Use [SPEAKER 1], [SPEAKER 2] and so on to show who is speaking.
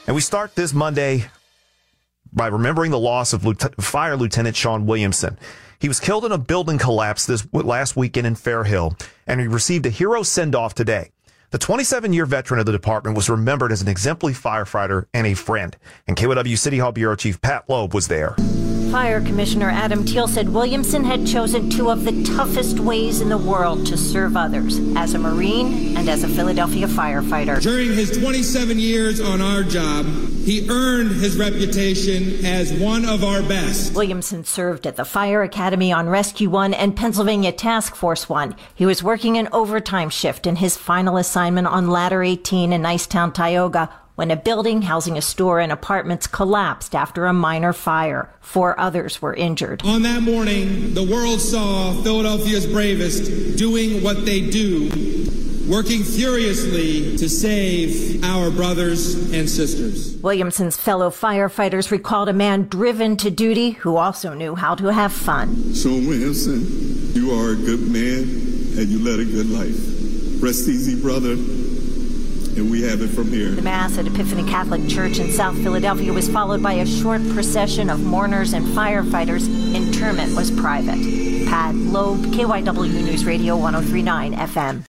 [SPEAKER 1] And we start this Monday by remembering the loss of Fire Lieutenant Sean Williamson. He was killed in a building collapse this last weekend in Fair Hill, and he received a hero send-off today. The 27-year veteran of the department was remembered as an exemplary firefighter and a friend. And KYW City Hall Bureau Chief Pat Loeb was there.
[SPEAKER 2] Fire Commissioner Adam Teal said Williamson had chosen two of the toughest ways in the world to serve others, as a Marine and as a Philadelphia firefighter.
[SPEAKER 3] During his 27 years on our job, he earned his reputation as one of our best.
[SPEAKER 2] Williamson served at the Fire Academy on Rescue 1 and Pennsylvania Task Force 1. He was working an overtime shift in his final assignment on Ladder 18 in Nicetown, Tioga, when a building housing a store and apartments collapsed after a minor fire. 4 others were injured.
[SPEAKER 3] On that morning, the world saw Philadelphia's bravest doing what they do, working furiously to save our brothers and sisters.
[SPEAKER 2] Williamson's fellow firefighters recalled a man driven to duty who also knew how to have fun.
[SPEAKER 4] Sean Williamson, you are a good man and you led a good life. Rest easy, brother. And we have it from here.
[SPEAKER 2] The Mass at Epiphany Catholic Church in South Philadelphia was followed by a short procession of mourners and firefighters. Interment was private. Pat Loeb, KYW News Radio 103.9 FM.